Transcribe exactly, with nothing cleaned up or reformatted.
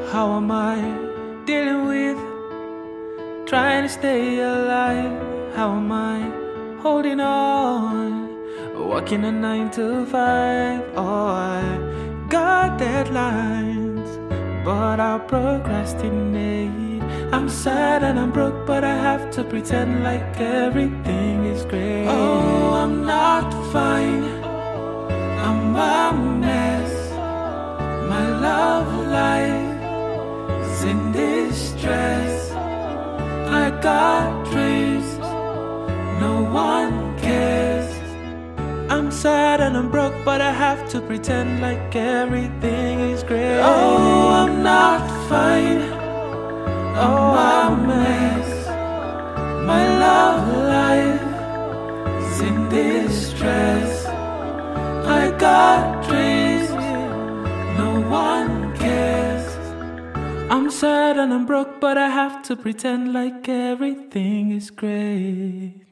How am I dealing with trying to stay alive? How am I holding on? Working a nine to five. Oh, I got deadlines, but I'll procrastinate. I'm sad and I'm broke, but I have to pretend like everything is great. Oh, I'm not fine, I'm a mess. My love life is in distress. I got dreams, no one cares. I'm sad and I'm broke, but I have to pretend like everything is great. Oh, I'm not fine, I'm a mess. My love life is in distress. I got dreams, no one cares. I'm sad and I'm broke, but I have to pretend like everything is great.